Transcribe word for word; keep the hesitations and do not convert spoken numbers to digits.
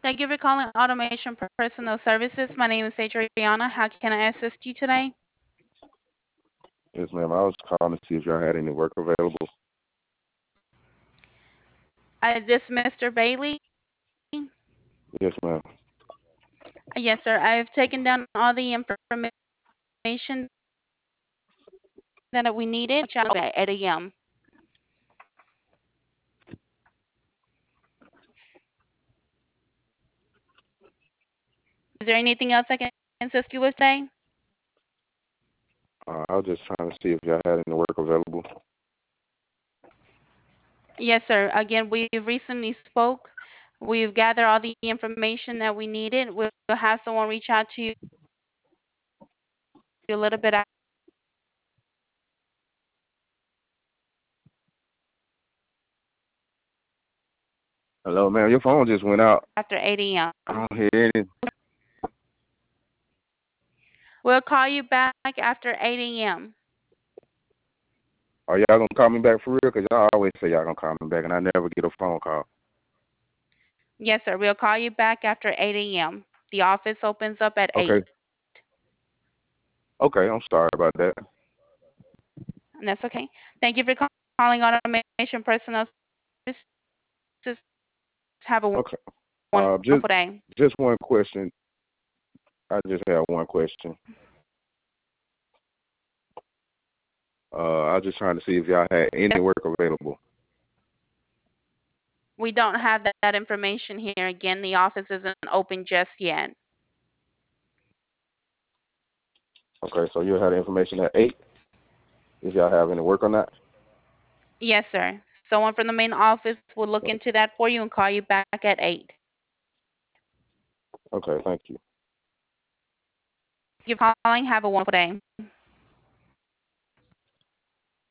Thank you for calling Automation Personal Services. My name is Adriana. How can I assist you today? Yes, ma'am. I was calling to see if y'all had any work available. Uh, this Mister Bailey? Yes, ma'am. Yes, sir. I've taken down all the information that we needed at eight a m. Is there anything else I can assist you with today? Uh, I was just trying to see if y'all had any work available. Yes, sir. Again, we recently spoke. We've gathered all the information that we needed. We'll have someone reach out to you a little bit Hello, ma'am. Your phone just went out. after eight a m. I don't hear any. We'll call you back after eight a m. Are y'all gonna call me back for real? Cause y'all always say y'all gonna call me back, and I never get a phone call. Yes, sir. We'll call you back after eight a m. The office opens up at eight. Okay. Okay. I'm sorry about that. And that's okay. Thank you for call- calling Automation Personal Services. Have a Okay. Uh, just wonderful day. just one question. I just have one question. Uh, I was just trying to see if y'all had any work available. We don't have that, that information here. Again, the office isn't open just yet. Okay, so you'll have the information at eight. If y'all have any work on that. Yes, sir. Someone from the main office will look into that for you and call you back at eight. Okay. Thank you. Thank you for calling. Have a wonderful day.